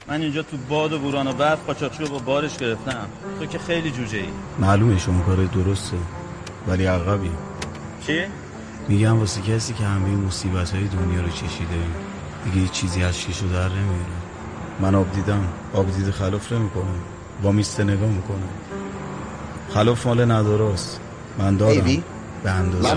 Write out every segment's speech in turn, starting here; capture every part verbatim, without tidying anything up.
من اینجا تو باد و بوران و برف قاچاقچی رو با بارش گرفتم. تو که خیلی جوجه ای. معلومه شما کار درسته ولی عقبی. چی؟ میگم واسه کسی که همه مصیبت‌های دنیا رو چشیده دیگه هیچ چیزی از شیشو در نمیاره. من آب دیدم، آب دیده خلاف نمیکنه، با میسته نگاه میکنه. خلاف مال نداراست، من دارم به اندازه.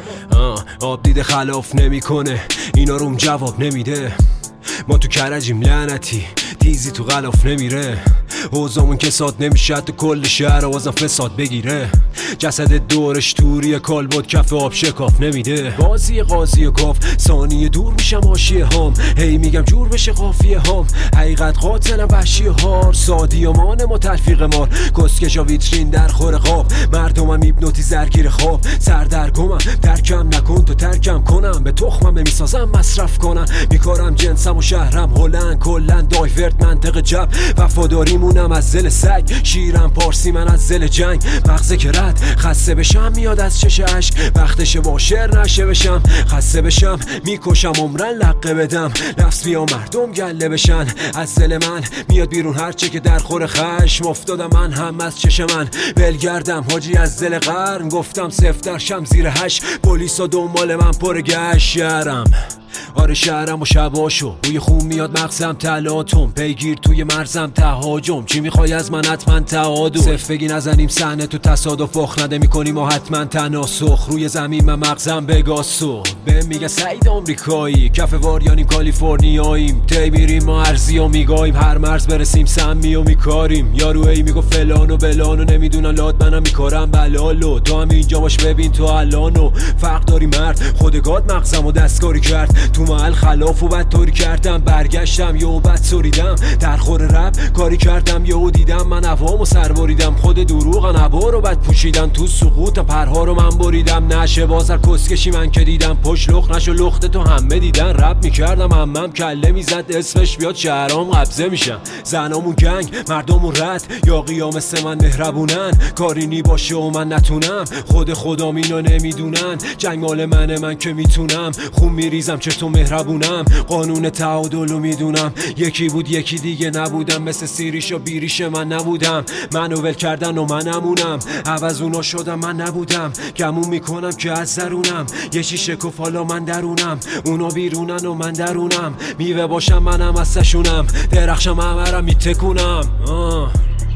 آب دیده خلاف نمیکنه، اینا روم جواب نمیده. ما تو کرجیم لعنتی، تیزی تو غلاف نمیره. اوزامون کساد نمیشه تو کل شهر آوازم فساد بگیره. جسد دورش توری کالبد کف آب شکاف نمیده. بازی قاضی و گاف ثانیه دور میشم آشیه هام. هی میگم جور بشه قافیه هام. حقیقت قاتلم وحشی هار، سادی و مانه ما تلفیق مار. کسکشا ویترین در خور خواب، مردمم ایبنوتی زرگیر خواب. سردرگمم ترکم نکن تو ترکم کنم، به تخمم میسازم مصرف کنم. میکارم جنسم و شهرم هلند کلن دایورت منطق جب. وفاداریمونم از زل سگ، شیرم پارسی من از زل جنگ. مغزه که رد خسته بشم میاد از چش عشق، وقتشه با شعر نشه بشم. خسته بشم میکشم عمرن لقه بدم، لفظ بیا مردم گله بشن. از دل من میاد بیرون هرچه که در خور خشم افتادم. من هم از چش من بلگردم حاجی از دل قرن. گفتم سفتر شم زیر هش، پلیسا دنبال من پر گشت. شهرم آره شهرم و شباشو، بوی خون میاد مغزم تلاتم. پیگیر توی مرزم تهاجم، چی میخوای از من حتما تعادل. صف بگی نزنیم صحنه تو تصادف، اخ نده میکنیم و حتما تناسخ. روی زمین من مغزم بگاسو، به میگه سعید آمریکایی. کف واریانیم کالیفرنیاییم، تی میریم ما ارزی و میگاییم. هر مرز برسیم سمی و میکاریم. یارو ای میگو فلان و بلان و نمیدونن لاد منم میکارم بلالو. تو هم اینجا باش ببین تو الانو، فرق داری مرد خودگاد مغزم و دستکاری کرد. تو محل خلاف و بد طوری کردم، برگشتم یهو بد سریدم. در خور رب کاری کردم یهو دیدم من عوامو سربریدم. خود دروغن عبا رو بد پوشیدم، تو سقوط پرها رو من بریدم. نشه بازر کسکشی من که دیدم، پشت لخ نشو لخت تو همه دیدن. رب میکردم همم کله میزد اسمش بیاد شهرام قبضه میشم. زنامون گنگ مردمون رد، یا قیام مثل من مهربونن. کارینی باشه و من نتونم، خود خودم اینو نمیدونن. جنگ مال منه من که میتونم، خون میریزم چطور مهربونم. قانون تعادلو میدونم، یکی بود یکی دیگه نبودم. مثل سیریش و بیریش من نبودم. منو ول کردن و منمونم، عوض اونا شدم من نبودم. گمون میکنم که از درونم یه چی شکوف، حالا من درونم. اونا بیرونن و من درونم. میوه باشم منم از سشونم، درخشم همرم میتکونم. آه.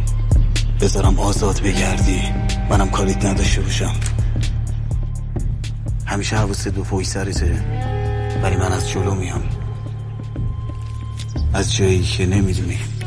بذارم آزاد بگردی، منم کاریت نداشته باشم. همیشه حواست دو پای سرته، ولی من از جلو میام، از جایی که نمیدونی.